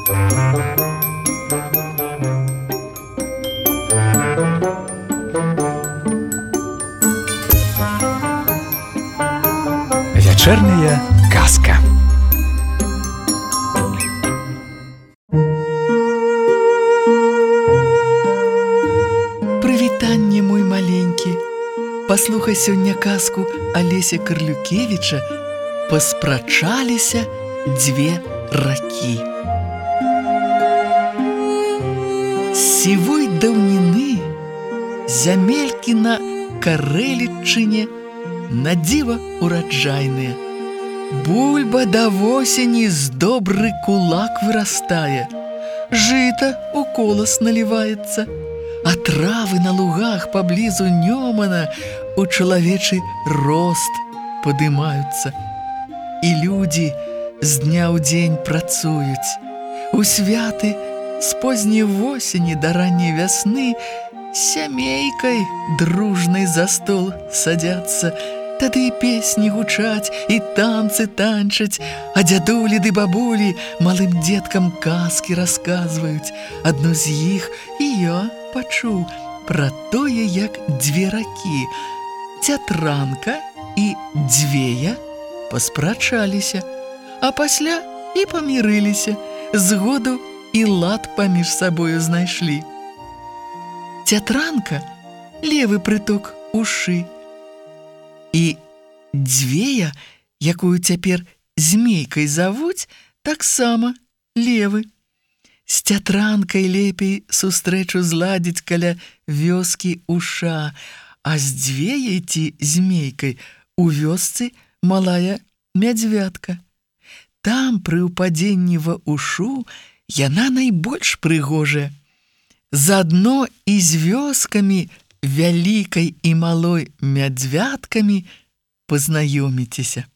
Вечерняя казка. Прывітанне, мой маленькі. Паслухай сёння казку Алеся Карлюкевіча «Паспрачаліся дзве ракі». С сівой даўніны зямелькі на Карэліччыне на дзіва ураджайныя. Бульба да восені з добры кулак вырастае, жыта у колас наліваецца, а травы на лугах паблізу Нёмана у чалавечы рост падымаюцца. І людзі з дня ў дзень працуюць. У святы з позняй восені да ранняй вясны сямейкай дружнай за стол садзяцца. Тады і песні гучаць, і танцы танчаць, а дзядулі ды бабулі малым дзеткам казкі расказваюць. Адну з іх і я пачуў пра тое, як дзве ракі, Цятранка і Дзвея, паспрачаліся, а пасля і памірыліся, згоду і лад паміж сабою знайшлі. Цятранка левы прыток ушы, і Дзвея, якую цяпер змейкай завуць, таксама левы. З Цятранкай лепей сустрэчу зладзіць каля вёскі Уша, а з Дзвеяй ці змейкай у вёсцы малая мядзвятка. Там, пры ўпадзенні ва Ушу, яна найбольш прыгожая. Заадно і з вёскамі вялікай і малой мядзвяткамі пазнаёміцеся.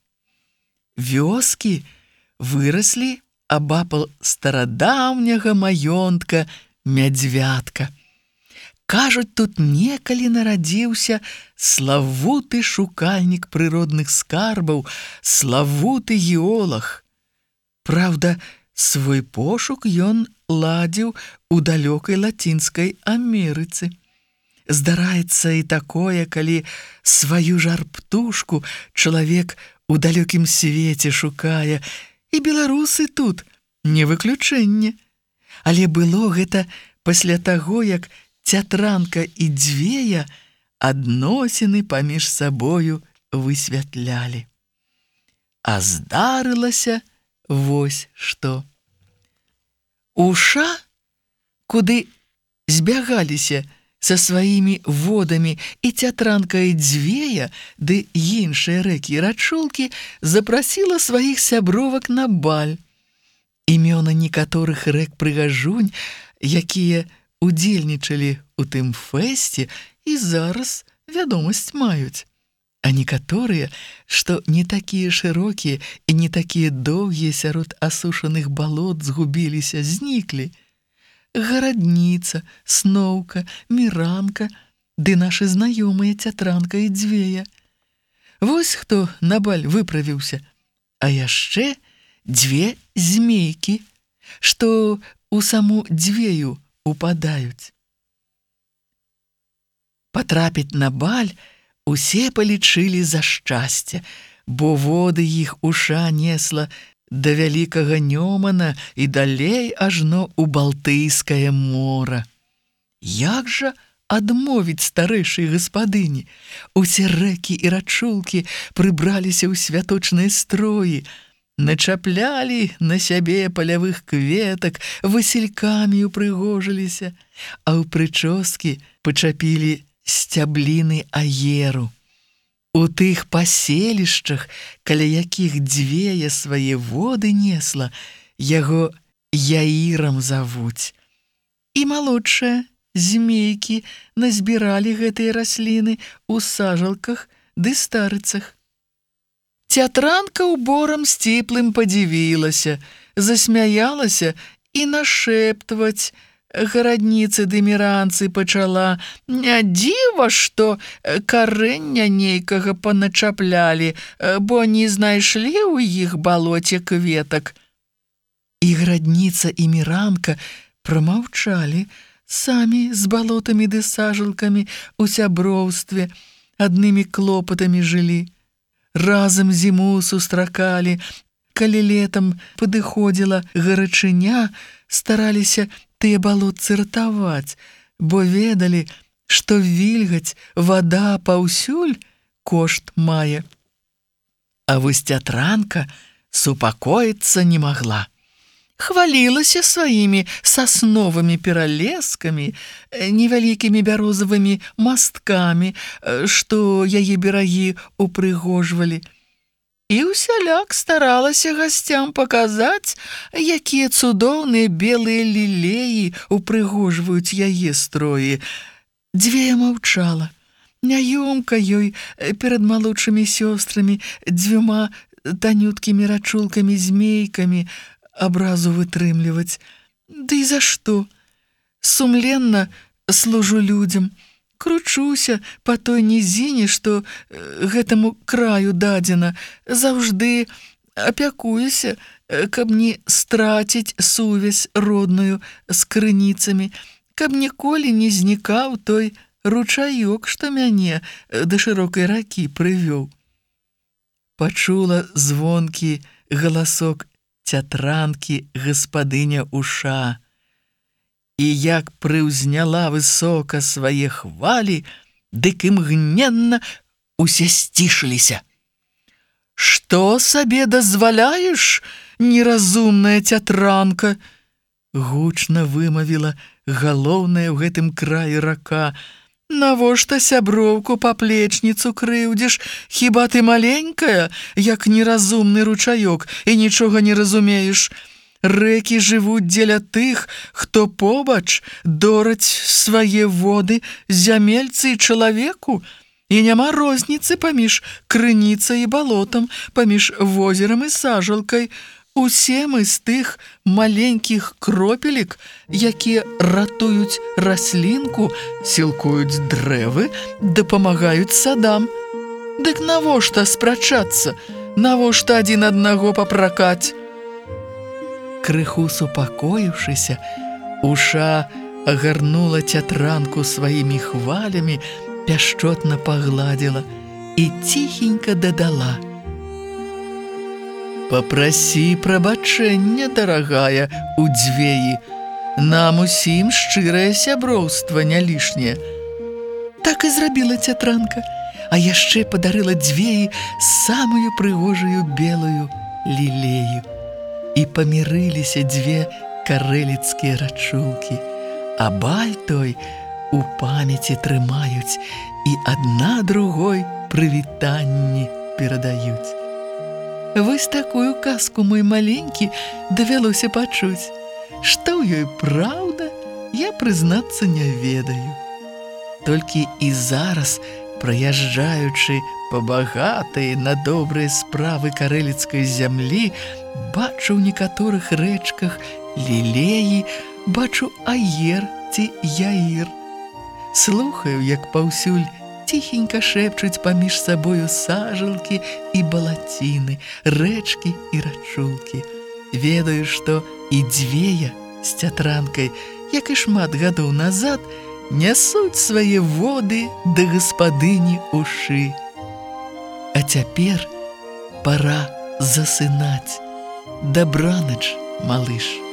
Вёскі выраслі абапал старадаўняга маёнтка мядзвятка. Кажуць, тут некалі нарадзіўся славуты шукальнік прыродных скарбаў, славуты геолаг. Праўда, свой пошук ён ладзіў у далёкай Лацінскай Амерыцы. Здараецца і такое, калі сваю жар-птушку чалавек у далёкім свеце шукае, і беларусы тут не выключэнне. Але было гэта пасля таго, як Цятранка і Дзвея адносіны паміж сабою высвятлялі. А здарылася вось што. Уша, куды збягаліся са сваімі водамі і Цятранка і Дзвея, ды іншыя рэкі і рачулкі, запрасіла сваіх сябровак на баль. Імёны некаторых рэк-прыгажунь, якія удзельнічалі ў тым фэсце, і зараз вядомасць маюць. А некаторыя, што не такія шырокія і не такія доўгія сярод асушаных балот згубіліся, зніклі. Гарадніца, Сноўка, Міранка, ды нашы знаёмыя Цятранка і Дзвея. Вось хто на баль выправіўся. А яшчэ дзве змейкі, што у саму Дзвею упадаюць. Патрапіць на баль усе палічылі за шчасце, бо воды іх Уша несла да вялікага Нёмана і далей ажно ў Балтыйскае мора. Як жа адмовіць старэйшай гаспадыні? Усе рэкі і рачулкі прыбраліся ў святочныя строі, начаплялі на сябе палявых кветак, васількамі упрыгожыліся, а ў прычоскі пачапілі сцябліны аеру. У тых паселішчах, каля якіх Дзвея свае воды несла, яго Яірам завуць. І малодшыя змейкі назбіралі гэтыя расліны ў сажалках ды старыцах. Цятранка ўборам сціплым падзівілася, засмяялася і нашэптваць гарадніцы ды міранцы пачала: «Не дзіва, што карэння нейкага паначаплялі, бо не знайшлі ў іх балоце кветак». І Градніца і Міранка прамаўчалі, самі з балотамі ды сажалкамі у сяброўстве, аднымі клопатамі жылі. Разам зіму сустракалі, калі летам падыходзіла гарачыня, стараліся тыя балотцы ратаваць, бо ведалі, што вільгаць, вада паўсюль кошт мае. А вось Цятранка супакоіцца не магла. Хвалілася сваімі сасновымі пералескамі, невялікімі бярозавымі масткамі, што яе берагі упрыгожвалі. І ўсяляк старалася гасцям паказаць, якія цудоўныя белыя лілеі упрыгожваюць яе строі. Дзвея маўчала. Няёмка ёй перад малодшымі сёстрамі, дзвюма танюткімі рачулкамі-змейкамі абразу вытрымліваць. Ды і за што? Сумленна служу людзям, кручуся па той нізіне, што гэтаму краю дадзена, заўжды апякуюся, каб не страціць сувязь родную з крыніцамі, каб ніколі не знікаў той ручаёк, што мяне да шырокай ракі прывёў. Пачула звонкі галасок Цятранкі гаспадыня Уша. І як прыўзняла высока свае хвалі, дык імгненна усе сцішыліся. «Што сабе дазваляеш, неразумная Цятранка?» Гучна вымавіла галоўная ў гэтым краі рака. «Навошта сяброўку паплечніцу крыўдзіш? Хіба ты маленькая, як неразумны ручаёк, і нічога не разумееш? Рэкі жывуць дзеля тых, хто побач, дораць свае воды зямельцы і чалавеку, і няма розніцы паміж крыніцай і балотам, паміж возерам і сажалкай. Усе мы з тых маленькіх кропелек, якія ратуюць раслінку, сілкуюць дрэвы, дапамагаюць садам. Дык навошта спрачацца? Навошта адзін аднаго папракаць?» Крыху супакоіўшыся, Уша агарнула Цятранку сваімі хвалямі, пяшчотна пагладзіла і ціхенька дадала: «Папрасі прабачэння, дарагая, у Дзвеі. Нам усім шчырае сяброўства не лішняе». Так і зрабіла Цятранка, а яшчэ падарыла Дзвеі самую прыгожую белую лілею. І памірыліся дзве карэліцкія рачулкі, а баль той у памяці трымаюць і адна другой прывітанні перадаюць. Вось такую казку, мой маленькі, давялося пачуць. Што ў ёй праўда, я, прызнацца, не ведаю. Толькі і зараз, праязджаючы па багатыя на добрыя справы карэліцкай зямлі, бачу ў некаторых рэчках лілеі, бачу аер ці яір. Слухаю, як паўсюль ціхенька шэпчуць паміж сабою сажалкі і балаціны, рэчкі і рачулкі. Ведаю, што і Дзвея з Цятранкай, як і шмат гадоў назад, нясуць свае воды да гаспадыні Ушы. А цяпер пара засынаць. Дабранач, малыш.